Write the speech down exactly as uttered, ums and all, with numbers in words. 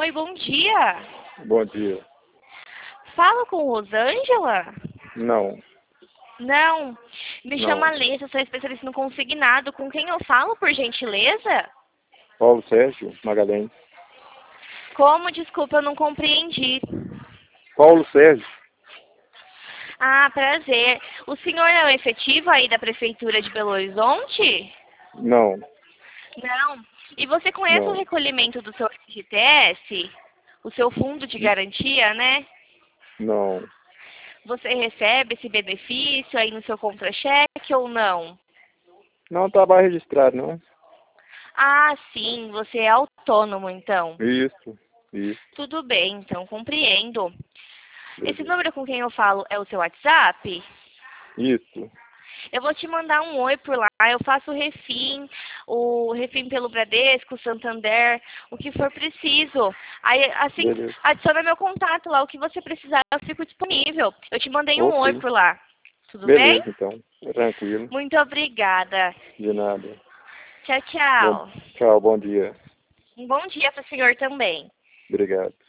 Oi, bom dia. Bom dia. Falo com Rosângela? Não, Não. Me não. chama Alessa, sou especialista no consignado. Com quem eu falo, por gentileza? Paulo Sérgio Magalhães. Como? Desculpa, eu não compreendi. Paulo Sérgio? Ah, prazer. O senhor é o efetivo aí da Prefeitura de Belo Horizonte? Não, Não. E você conhece o não, recolhimento do seu F G T S? O seu fundo de garantia, né? não. Você recebe esse benefício aí no seu contra-cheque ou não? Não estava registrado, não? Ah, sim, você é autônomo, então. Isso, isso. Tudo bem, então, compreendo. Esse Beleza. número com quem eu falo é o seu WhatsApp? Isso, Eu vou te mandar um oi por lá. Eu faço o refim, o refim pelo Bradesco, Santander, o que for preciso. Aí, assim, beleza. adiciona meu contato lá. O que você precisar, eu fico disponível. Eu te mandei um oi Ok. por lá. Tudo bem? Beleza, então. Tranquilo. Muito obrigada. De nada. Tchau, Bom, tchau. tchau, bom dia. Um bom dia para o senhor também. Obrigado.